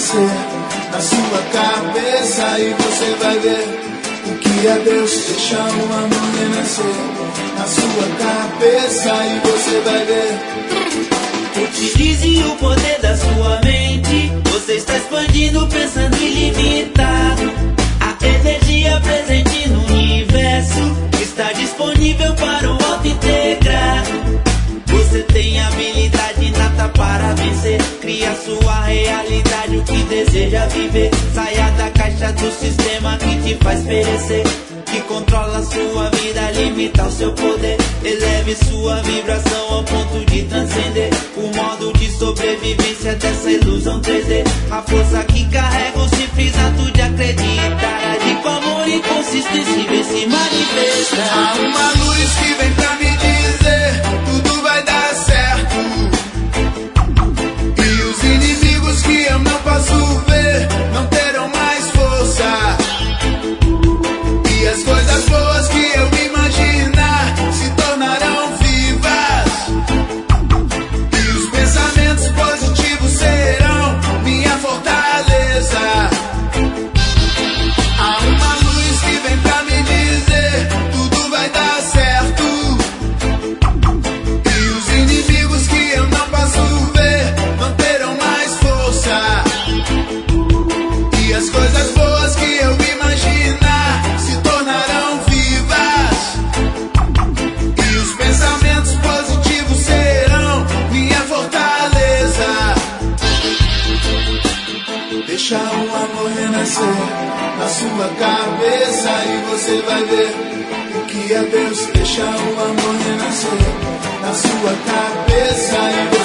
renascer na sua cabeça e você vai ver o que é Deus. Deixa o amor renascer na sua cabeça e você vai ver. Utilize o poder da sua mente. Você está expandindo, pensando ilimitado. A energia presente no universo está disponível para o auto-integrado. Você tem habilidade inata para vencer. Cria sua realidade, o que deseja viver. Saia da caixa do sistema que te faz perecer, que controla sua vida, limita o seu poder. Eleve sua vibração ao ponto de transcender o modo de sobrevivência dessa ilusão 3D. A força que carrega o simples ato de acreditar, agir com amor e consistência e vem se manifestar. Há uma luz que vem pra me dizer tudo vai dar certo, e os inimigos que eu não posso ver não terão mais força, e as coisas boas que eu imaginar se tornarão vivas, e os pensamentos positivos serão minha fortaleza. Há uma luz que vem pra me dizer tudo vai dar certo, e os inimigos que eu não posso ver não terão mais força, e as coisas boas que eu imaginar se tornarão vivas, e os pensamentos positivos serão minha fortaleza. Deixa o amor renascer na sua cabeça e você vai ver o que é Deus. Deixa o amor renascer na sua cabeça e